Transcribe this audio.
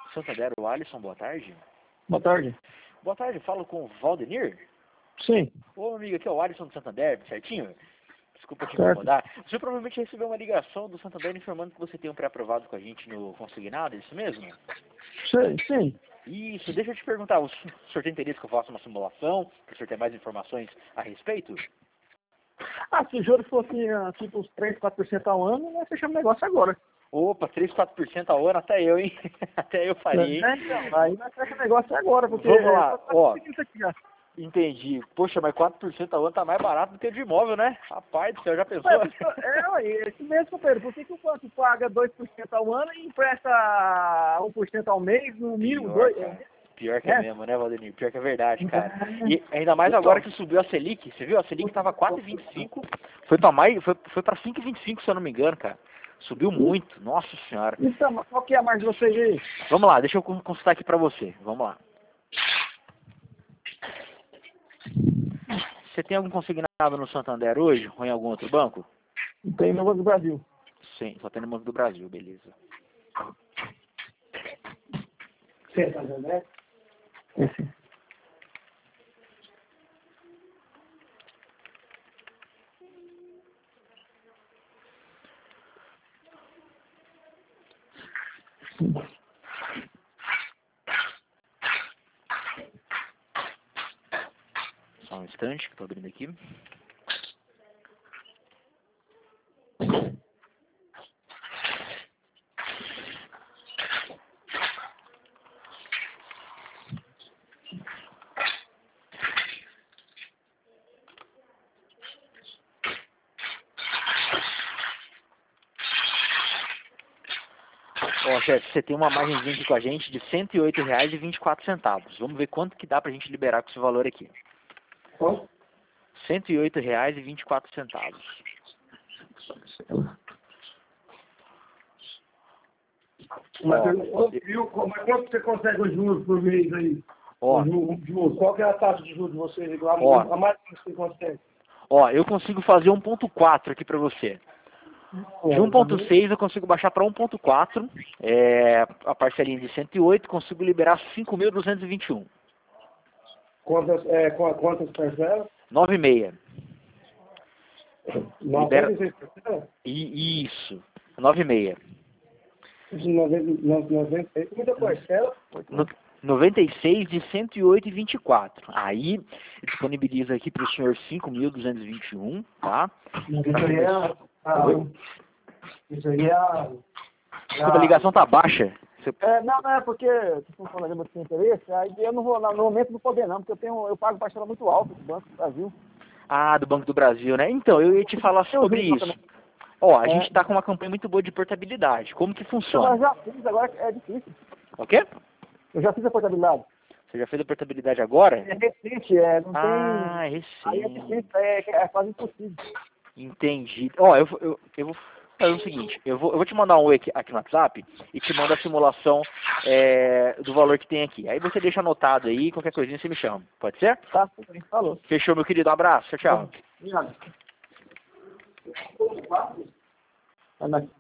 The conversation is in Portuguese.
Santander, o Alisson, boa tarde. Boa tarde. Boa tarde, falo com o Valdenir. Sim. Ô, amigo, aqui é o Alisson do Santander, certinho? Desculpa te Certo. incomodar. Você provavelmente recebeu uma ligação do Santander informando que você tem um pré-aprovado com a gente no Consignado, é isso mesmo? Sim. Isso, deixa eu te perguntar, o senhor tem interesse que eu faça uma simulação, para o senhor ter mais informações a respeito? Se o juro fosse tipo uns 3, 4% ao ano, nós fechamos o negócio agora. Opa, 3, 4% ao ano, até eu, hein? Até eu faria, hein? Então, aí nós fechamos o negócio agora, porque... Vamos lá, ó. Isso aqui já. Entendi. Poxa, mas 4% ao ano tá mais barato do que o de imóvel, né? Rapaz do céu, já pensou? É isso mesmo, companheiro. Por que o banco paga 2% ao ano e empresta 1% ao mês, no mínimo 2%? Cara. Pior que é mesmo, né, Valdenir? Pior que é verdade, cara. É. E ainda mais agora que subiu a Selic. Você viu? A Selic tava 4,25. Foi pra 5,25, se eu não me engano, cara. Subiu muito. Nossa senhora. Então, qual que é a margem de vocês aí? Vamos lá, deixa eu consultar aqui pra você. Vamos lá. Você tem algum consignado no Santander hoje ou em algum outro banco? Tem no Banco do Brasil. Sim, só tem no Banco do Brasil, beleza. Santander? Esse. Só um instante que eu tô abrindo aqui. Ó, chefe, você tem uma margenzinha aqui com a gente de R$ 108,24. Vamos ver quanto que dá pra gente liberar com esse valor aqui. Qual? R$ 108,24. Mas quanto você consegue os juros por mês aí? Ó, Juros. Qual que é a taxa de juros de vocês? Ó. A mais que você consegue? ó, eu consigo fazer 1,4 aqui pra você. De 1,6 eu consigo baixar para 1,4. A parcelinha de 108, consigo liberar 5.221. Quantas parcelas? 9,6. Libera... 96 parcelas? Isso. 9,6. 96. Muita parcela? 96 de 108,24. Aí, disponibiliza aqui para o senhor 5.221, tá? Isso aí é Desculpa, a ligação tá baixa. Você... não é porque você não falou muito sem interesse, aí eu não vou, no momento não poder não, porque eu pago parcela muito alta do Banco do Brasil. Ah, do Banco do Brasil, né? Então, eu ia te falar sobre isso. Ó, a gente tá com uma campanha muito boa de portabilidade. Como que funciona? Eu já fiz, agora é difícil. O quê? Eu já fiz a portabilidade. Você já fez a portabilidade agora? É recente, não tem... Ah, é Aí é recente. difícil, é quase impossível. Entendi. Ó, eu vou fazer o seguinte, eu vou te mandar um oi aqui no WhatsApp e te mando a simulação do valor que tem aqui. Aí você deixa anotado aí, qualquer coisinha você me chama. Pode ser? Tá, falou. Fechou, meu querido. Um abraço. Tchau, tchau. Obrigado.